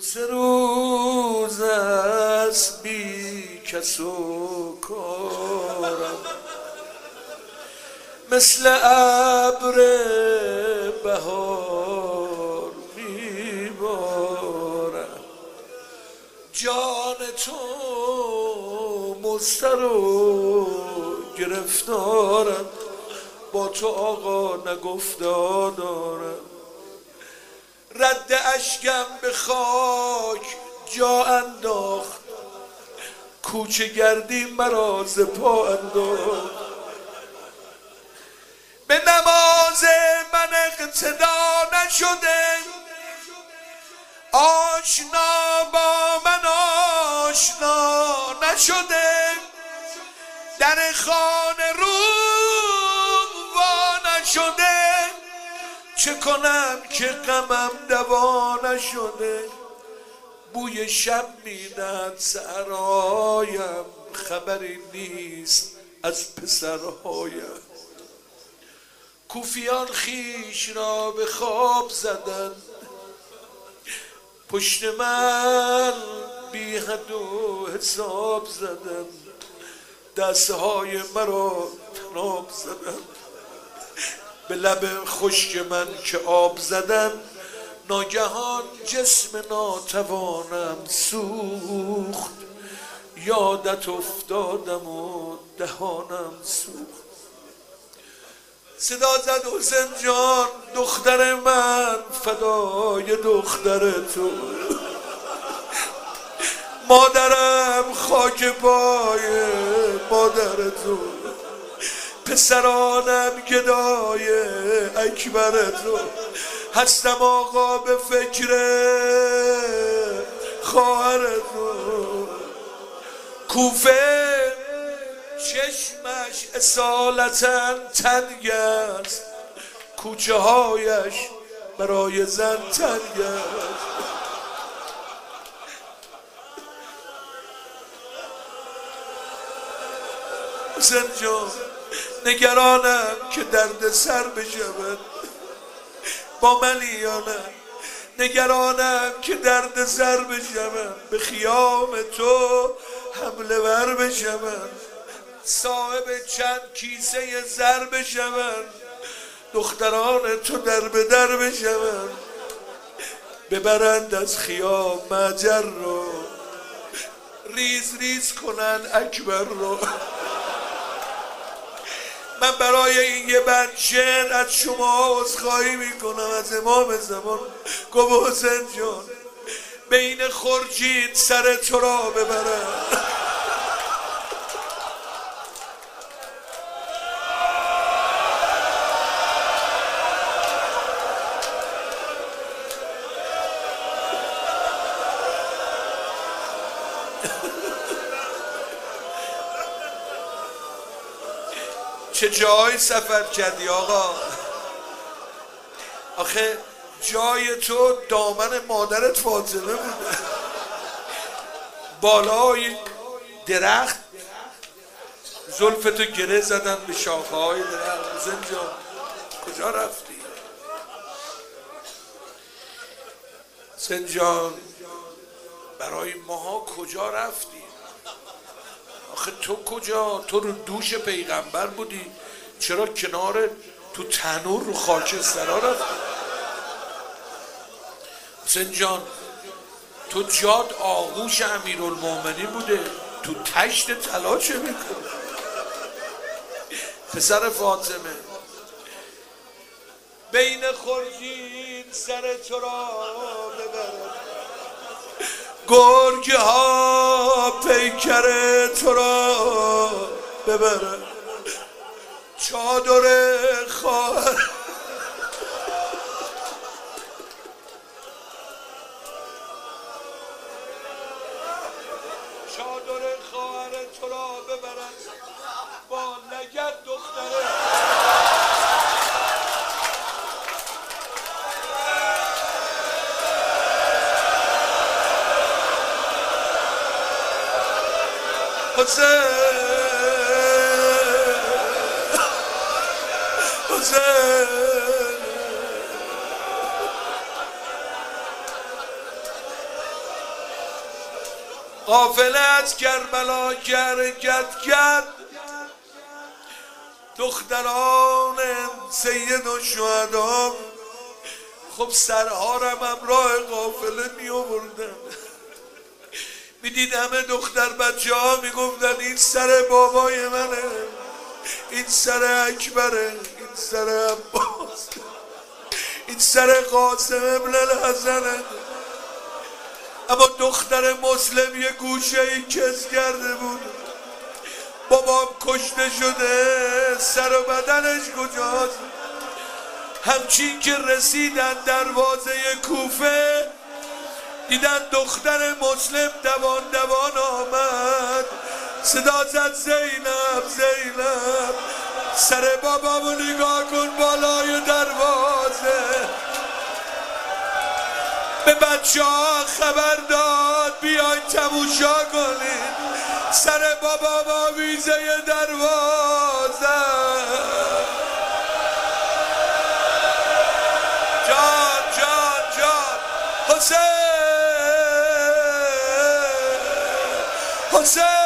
سه روز است بی کس و کارم، مثل ابر بهار میبارم. جان تو مضطر و گرفتارم، با تو آقا نگفتا دارم. رد اشکم به خاک جا انداخت، کوچه گردی مرا ز پا انداخت. به نماز من اقتدا نشده، آشنا با من آشنا نشده. در خانه رو وا نشده، چه کنم که غمم دوا نشده. بوی شب میدهد صحرایم، خبری نیست از پسرهایم. کوفیان خویش را به خواب زدن، پشت من بی حد و حساب زدن. دستهای مرا تناب زدن، به لب خشک من که آب زدن. ناگهان جسم ناتوانم سوخت، یادت افتادم و دهانم سوخت. صدا زد حسین جان دختر من، فدای دختر تو. مادرم خاک پای مادر تو، پسرانم گدای اکبر تو. هستم آقا به فکر خواهر تو. کوفه چشمش اصالتا تنگ است، کوچه هایش برای زن تنگ است. حسین جان نگرانم که درد سر بشود با من یا نه، نگرانم که درد سر بشود. به خیام تو حمله ور بشود، صاحب چند کیسه زر بشود. دختران تو در به در بشود، ببرند از خیام مجر رو، ریز ریز کنن اکبر رو. من برای این یه بند شعر از شما عذرخواهی میکنم، از امام زمان. گفت حسین جان بین خورشید سر تو را ببرم. چه جای سفر کردی آقا؟ آخه جای تو دامن مادرت فاطمه بوده، بالای درخت زلفتو گره زدن به شاخه های درخت. حسین جان کجا رفتی؟ حسین جان برای ماها کجا رفتی؟ آخه تو کجا؟ تو رو دوش پیغمبر بودی، چرا کنار تو تنور رو خاکسترها رفتی؟ حسین جان تو جاد آغوش امیرالمومنین بوده، تو تشت طلا چه میکنی؟ پسر فاطمه بین خورشید سر تو را ببرم، گرگ ها پیکر تو را ببرم. چادر خواهر تو را ببرم، با لگد دختره. حسین قافله از کربلا که حرکت کرد، دختران سید الشهدا خب سرهارم همراه قافله می آوردن. میدید همه دختر بچه ها میگفتن این سر بابای منه، این سر اکبره، این سر عباس، این سر قاسم ابن الحسنه. اما دختر مسلم یه گوشه ای کس کرده بود، بابام کشته شده، سر و بدنش کجاست؟ همچین که رسیدن دروازه کوفه دیدن دختر مسلم دوان دوان آمد، صدا زد زینب زینب، سر بابامو نگاه کن بالای دروازه. به بچه ها خبر داد بیاین تماشا کنید، سر بابام آویزه دروازه. جان جان جان حسین حسین